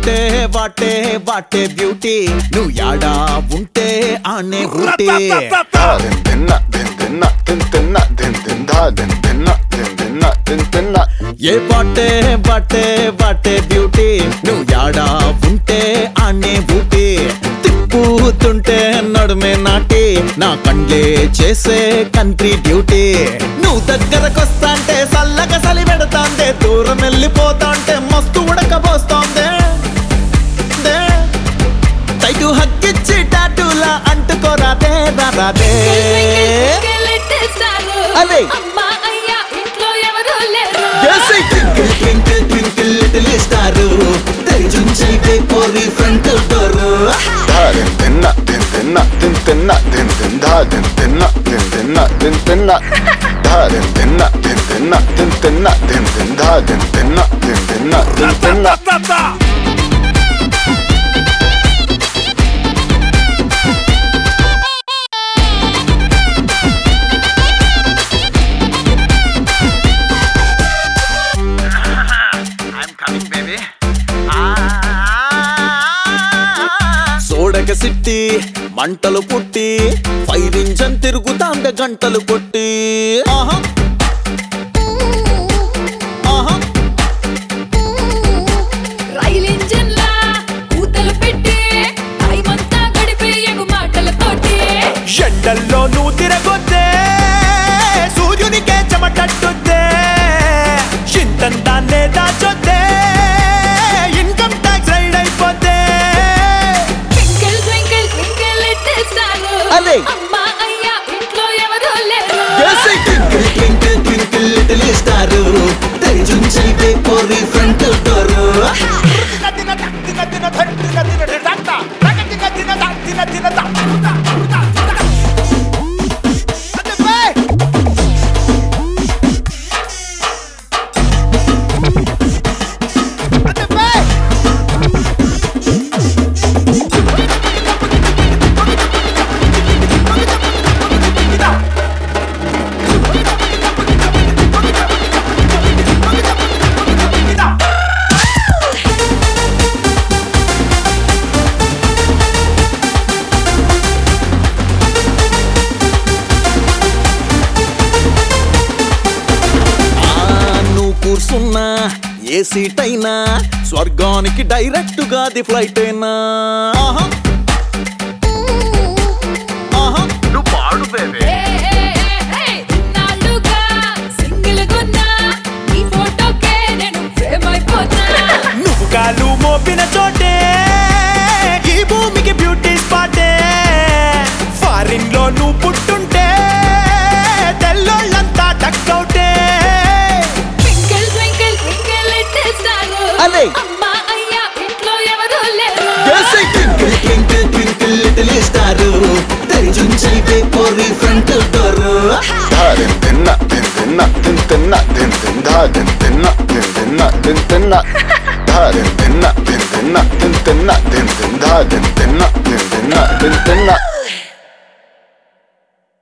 what a what a what a beauty నువ్వు యాడా ఉంటే ఆనే ఊటీ ఏ వాటే వాటే వాటే బ్యూటీ నువ్వు యాడా ఉంటే ఆనే ఊటీ తిప్పుతుంటే నడుమే నాటి నా కండ్లే చేసే కంట్రీ డ్యూటీ నువ్వు దగ్గరకొస్తాంటే సల్లగా సలి పెడతాందే దూరం వెళ్ళిపోతాంటే మస్తు ఉడకబోస్తోందే తైటు హక్కిచ్చి టాటూలా అంటుకోరాదే రాదే అదే ట్వింకిల్ లిటిల్ స్టార్ తెరిచుంచైతే పోరి ఫ్రంట్ డోర్ సోడక సిట్టి మంటలు పుట్టి ఫైర్ ఇంజన్ తిరుగుతాంద గంటలు కొట్టి రైల్ ఇంజన్ లా కూతలు పెట్టి టైమంతా గడిపేయకు మాటలతోటి ఎండల్లో నువ్వు తిరగొద్దే సూర్యునికే చెమటట్టుద్దే ఇంతంతాన్నే దాచొద్దే ఇన్కమ్ ట్యాక్స్ రైడ్ అయిపోద్దే twinkle twinkle twinkle little star అదే అమ్మా అయ్యా ఇంట్లో ఎవరూ లేరు ట్వింకిల్ ట్వింకిల్ లిటిల్ స్టార్ తెరిచుంచైతే పోరి ఫ్రంట్ డోర్ కూర్చున్నా ఏ సీట్ అయినా స్వర్గానికి డైరెక్ట్ గా ది ఫ్లైట్ అయినా నువ్వు పాడు బేబీ ఇన్నాళ్ళుగా సింగిల్ గున్నా ఈ ఫోటోకే నేను ఫ్రేమ్ అయిపోతా నువ్వు కాలు మోపిన చోటే ఈ భూమికి బ్యూటీ స్పాటే ఫారిన్ లో నువ్వు పుట్టుంటే తెల్లోళ్ళంతా టక్అవుటే twinkle twinkle twinkle little star అదే అమ్మా అయ్యా ఇంట్లో ఎవరూ లేరు ట్వింకిల్ ట్వింకిల్ లిటిల్ స్టార్ తెరిచుంచైతే పోరి ఫ్రంట్ డోర్ తిన్న